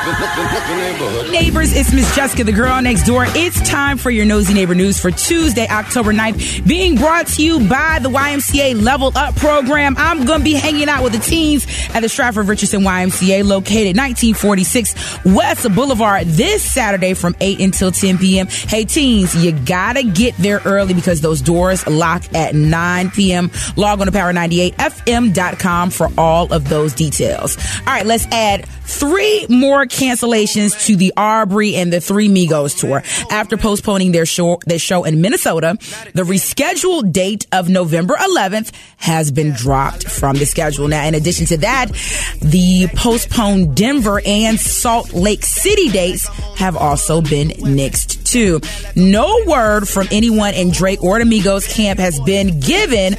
Neighbors, it's Miss Jessica, the girl next door. It's time for your Nosy Neighbor News for Tuesday, October 9th, being brought to you by the YMCA Level Up program. I'm going to be hanging out with the teens at the Stratford Richardson YMCA, located 1946 West Boulevard, this Saturday from 8 until 10 p.m. Hey, teens, you got to get there early because those doors lock at 9 p.m. Log on to power98fm.com for all of those details. All right, let's add 3 more cancellations to the Aubrey and the Three Migos tour. After postponing their show in Minnesota, the rescheduled date of November 11th has been dropped from the schedule. Now, in addition to that, the postponed Denver and Salt Lake City dates have also been nixed too. No word from anyone in Drake or the Migos camp has been given.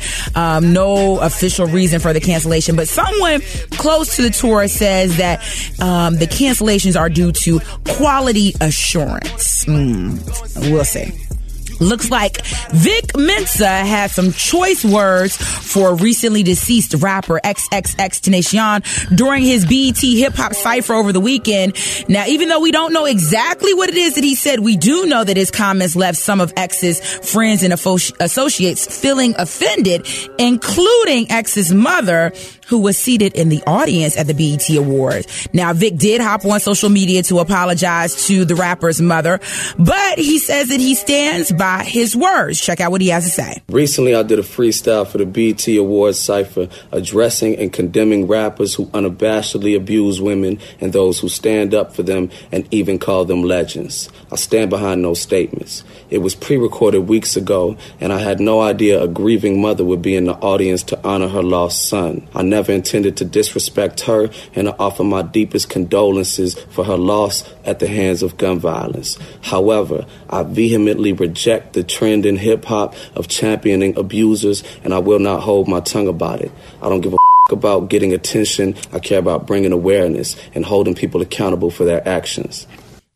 No official reason for the cancellation, but someone close to the tour says that the cancellations are due to quality assurance. We'll see. Looks like Vic Mensa has some choice words for recently deceased rapper XXXTentacion during his BET Hip Hop Cypher over the weekend. Now, even though we don't know exactly what it is that he said, we do know that his comments left some of X's friends and associates feeling offended, including X's mother, who was seated in the audience at the BET Awards. Now, Vic did hop on social media to apologize to the rapper's mother, but he says that he stands by his words. Check out what he has to say. Recently, I did a freestyle for the BET Awards Cypher addressing and condemning rappers who unabashedly abuse women and those who stand up for them and even call them legends. I stand behind those statements. It was pre-recorded weeks ago, and I had no idea a grieving mother would be in the audience to honor her lost son. I never intended to disrespect her, and I offer my deepest condolences for her loss at the hands of gun violence. However, I vehemently reject the trend in hip-hop of championing abusers, and I will not hold my tongue about it. I don't give a about getting attention. I care about bringing awareness and holding people accountable for their actions.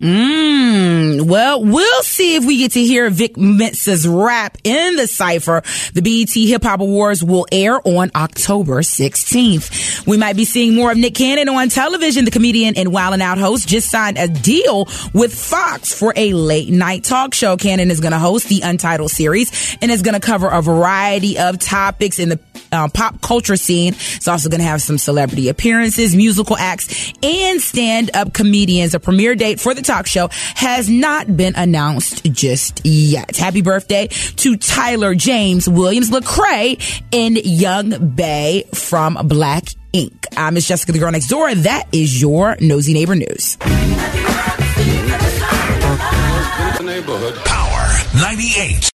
Well, we'll see if we get to hear Vic Mensa's rap in the cypher. The BET Hip Hop Awards will air on October 16th. We might be seeing more of Nick Cannon on television. The comedian and Wildin' Out host just signed a deal with Fox for a late night talk show. Cannon is going to host the Untitled series and is going to cover a variety of topics in the pop culture scene. It's also going to have some celebrity appearances, musical acts, and stand-up comedians. A premiere date for the talk show has not been announced just yet. Happy birthday to Tyler James Williams Lecrae and Young Bay from Black Ink. I'm Miss Jessica, the girl next door. That is your Nosy Neighbor News. Power 98.